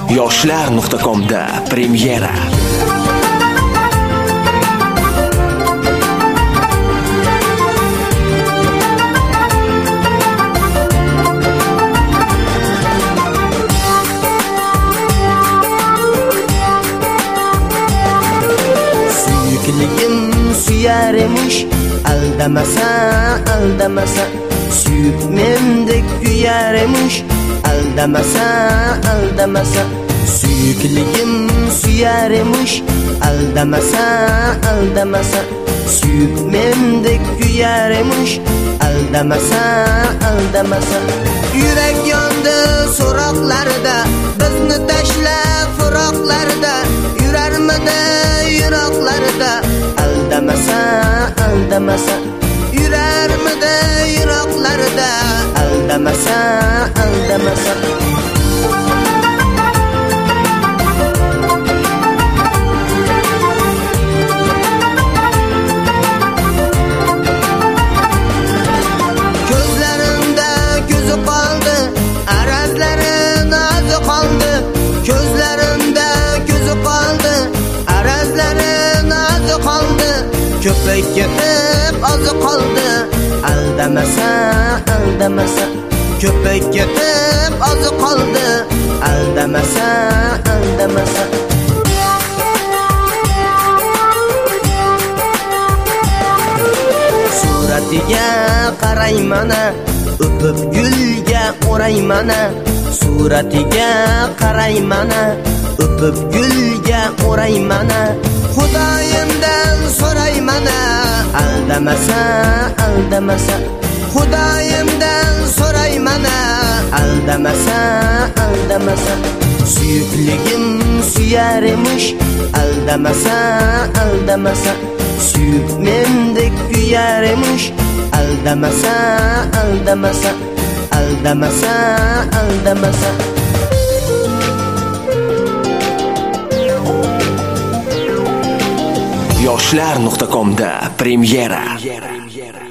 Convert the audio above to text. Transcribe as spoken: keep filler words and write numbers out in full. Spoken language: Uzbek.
yoshlar nuqta comda premyera. Suyukligim suyar emish, aldamasa, aldamasa. Suyukmendek kuyar emish, aldamasa, aldamasa. Suyukligim suyar emish, aldamasa, aldamasa. Suyukmendek kuyar emish, aldamasa, aldamasa. Yurak yondi so'roqlarda, bizni tashlab firoqlarda, yurarmidi yiroqlarda, aldamasa, aldamasa. Yurarmidi yiroqlarda, aldamasa, aldamasa. Ko'zlarimda ko'zi qoldi, arazlari nozi qoldi. Ko'zlarimda ko'zi qoldi, arazlari nozi qoldi. Ko'pik ketib ozi qoldi, aldamasa, aldamasa. Ko'pik ketib ozi qoldi, aldamasa, aldamasa. Suratiga qaraymana, o'pib gulga o'raymana. Suratiga qaraymana, o'pib gulga o'raymana. Xudoyimdan so'raymana, aldamasa, aldamasa. Xudoyimdan so'raymana, aldamasa, aldamasa. Suyukligim suyar emish, aldamasa, aldamasa. Suyukmendek kuyar emish, aldamasa, aldamasa. Aldamasa, aldamasa. yoshlar nuqta comda premyera.